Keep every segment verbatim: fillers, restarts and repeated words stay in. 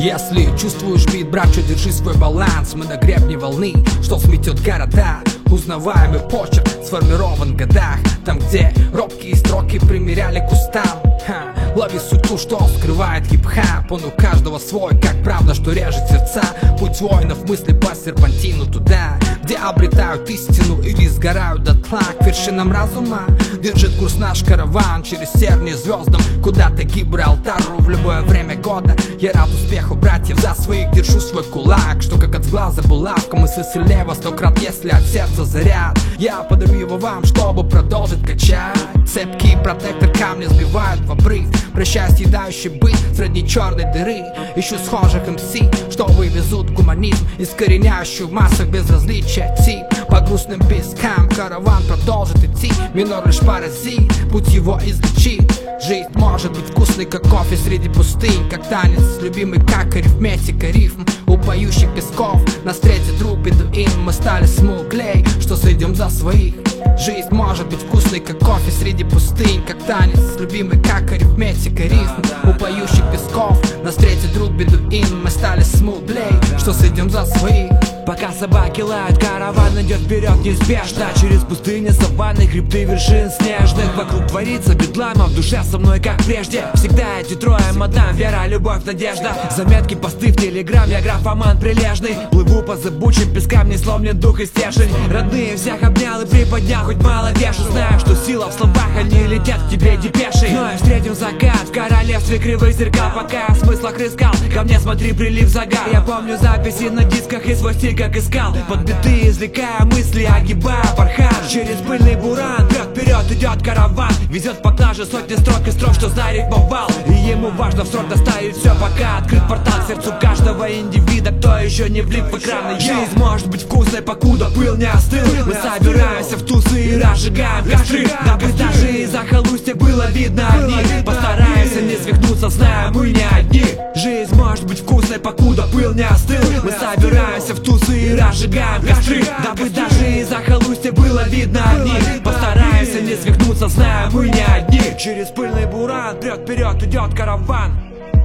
Если чувствуешь бит, брат, что держи свой баланс. Мы на гребне волны, что сметет города. Узнаваемый почерк сформирован в годах. Там, где робкие строки примеряли к устам. Ха, лови суть ту, что скрывает хип-хап. Он у каждого свой, как правда, что режет сердца. Путь воинов мысли по серпантину туда, где обретают истину или сгорают дотла. К вершинам разума держит курс наш караван через тернии звездам, куда-то Гибралтару в любое время года. Я рад успеху братьев, за своих держу свой кулак, что как от глаза булавка, мысли сильнее во сто крат, если от сердца заряд. Я подарю его вам, чтобы продолжить качать. Цепкий протектор камня сбивают в обрыв, прощая съедающий быт среди черной дыры. Ищу схожих эм си, что вывезут гуманизм, искореняющий в массах безразличия тип. По грустным пескам караван продолжит идти, минор лишь паразит, путь его излечит. Жизнь может быть вкусной, как кофе среди пустынь, как танец, любимый как арифметика рифм. У поющих песков нас встретит друг бедуин, мы стали смуглей, что сойдем за своих. Жизнь может быть вкусной, как кофе среди пустынь, как танец, любимый как арифметика рифм. У поющих песков нас встретит друг бедуин, мы стали смуглей, что сойдем за своих. Пока собаки лают, караван идет вперед неспешно. Через пустыни, саванны, хребты вершин снежных. Вокруг творится бедлам, а в душе со мной как прежде. Всегда эти трое мадам: вера, любовь, надежда. Заметки, посты в телеграм, я графоман прилежный. Плыву по зыбучим пескам, не сломлен дух и стержень. Родные всех обнял и приподнял, хоть мало вешу. Знаю, что сила в словах, они летят к тебе депешей. Но и встретим закат в королевстве кривых зеркал. Пока я в смыслах рыскал, ко мне смотри, прилив загар. Я помню записи на дисках и свой стиль как искал. Под биты извлекая мысли, огибая бархан. Через пыльный буран вперед, вперед идет караван. Везет поклаже сотни строк и строк, что зарифмовал. И ему важно в срок доставить все, пока открыт портал к сердцу каждого индивида, кто еще не влип в экраны. Жизнь может быть вкусной, покуда пыл не остыл. Мы собираемся в тусы и разжигаем костры, дабы даже из захолустья было видно огни. Постараемся не свихнуться, зная, мы не одни. Жизнь может быть вкусной, покуда пыл не остыл. Мы собираемся в тусы и разжигаем костры, дабы даже из захолустья было видно огни. Постараемся не свихнуться, зная, мы не одни. Через пыльный буран вперед, вперед идет караван.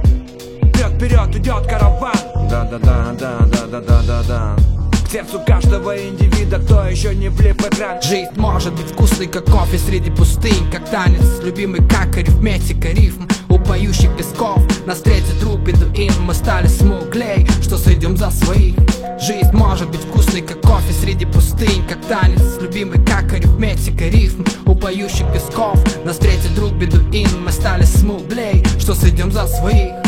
Вперед, вперед идет караван. Да-да-да-да-да-да-да-да. К сердцу каждого индивида, кто еще не влип в экран. Жизнь может быть вкусной, как кофе среди пустынь, как танец, любимый как арифметика рифм. У поющих песков нас встретит друг бедуин, мы стали смуглей, что сойдем за своих. Жизнь может быть вкусной, как кофе среди пустынь, как танец, любимый как арифметика рифм. У поющих песков нас встретит друг бедуин, мы стали смуглей, что сойдем за своих.